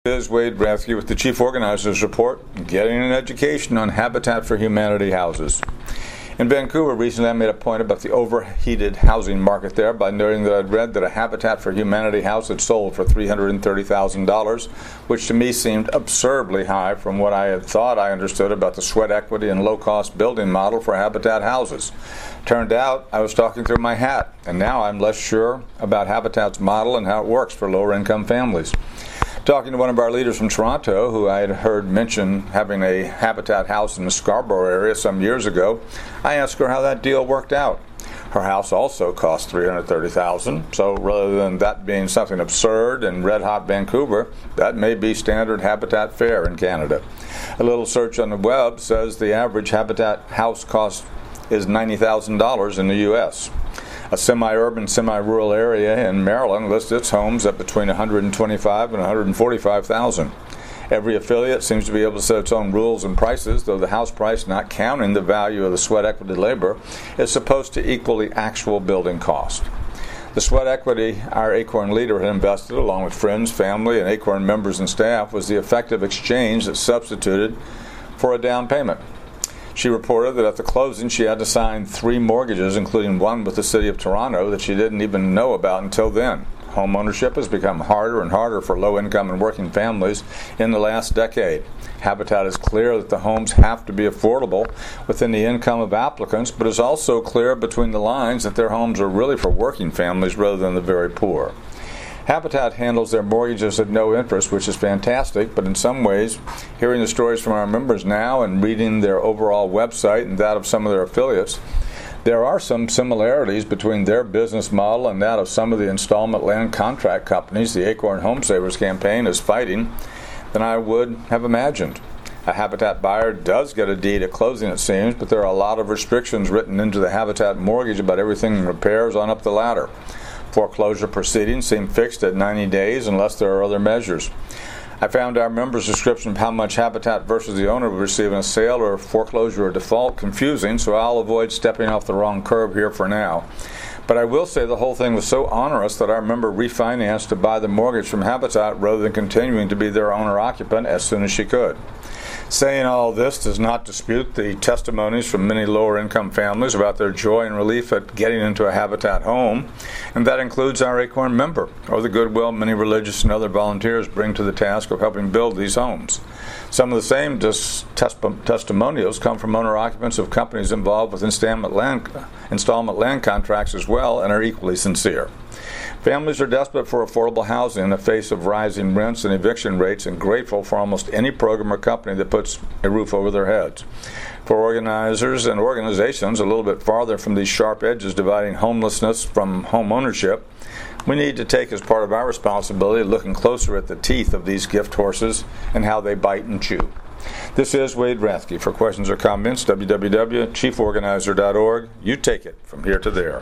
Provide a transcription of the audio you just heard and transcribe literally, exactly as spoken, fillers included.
This is Wade Rathke with the Chief Organizer's Report, getting an education on Habitat for Humanity houses. In Vancouver, recently I made a point about the overheated housing market there by noting that I'd read that a Habitat for Humanity house had sold for three hundred thirty thousand dollars, which to me seemed absurdly high from what I had thought I understood about the sweat equity and low-cost building model for Habitat houses. Turned out I was talking through my hat, and now I'm less sure about Habitat's model and how it works for lower-income families. Talking to one of our leaders from Toronto, who I had heard mention having a Habitat house in the Scarborough area some years ago, I asked her how that deal worked out. Her house also cost three hundred thirty thousand dollars, so rather than that being something absurd in red-hot Vancouver, that may be standard Habitat fare in Canada. A little search on the web says the average Habitat house cost is ninety thousand dollars in the U S A semi-urban, semi-rural area in Maryland lists its homes at between one hundred twenty-five thousand dollars and one hundred forty-five thousand dollars. Every affiliate seems to be able to set its own rules and prices, though the house price, not counting the value of the sweat equity labor, is supposed to equal the actual building cost. The sweat equity our Acorn leader had invested, along with friends, family, and Acorn members and staff, was the effective exchange that substituted for a down payment. She reported that at the closing she had to sign three mortgages, including one with the City of Toronto that she didn't even know about until then. Home ownership has become harder and harder for low-income and working families in the last decade. Habitat is clear that the homes have to be affordable within the income of applicants, but is also clear between the lines that their homes are really for working families rather than the very poor. Habitat handles their mortgages at no interest, which is fantastic, but in some ways, hearing the stories from our members now and reading their overall website and that of some of their affiliates, there are some similarities between their business model and that of some of the installment land contract companies the Acorn Home Savers campaign is fighting than I would have imagined. A Habitat buyer does get a deed at closing, it seems, but there are a lot of restrictions written into the Habitat mortgage about everything repairs on up the ladder. Foreclosure proceedings seem fixed at ninety days unless there are other measures. I found our members' description of how much Habitat versus the owner would receive in a sale or foreclosure or default confusing, so I'll avoid stepping off the wrong curb here for now. But I will say the whole thing was so onerous that our member refinanced to buy the mortgage from Habitat rather than continuing to be their owner-occupant as soon as she could. Saying all this does not dispute the testimonies from many lower-income families about their joy and relief at getting into a Habitat home, and that includes our Acorn member, or the goodwill many religious and other volunteers bring to the task of helping build these homes. Some of the same dis- tes- testimonials come from owner-occupants of companies involved with installment land, installment land contracts as well, and are equally sincere. Families are desperate for affordable housing in the face of rising rents and eviction rates and grateful for almost any program or company that puts a roof over their heads. For organizers and organizations a little bit farther from these sharp edges dividing homelessness from home ownership, we need to take as part of our responsibility looking closer at the teeth of these gift horses and how they bite and chew. This is Wade Rathke. For questions or comments, w w w dot chief organizer dot org. You take it from here to there.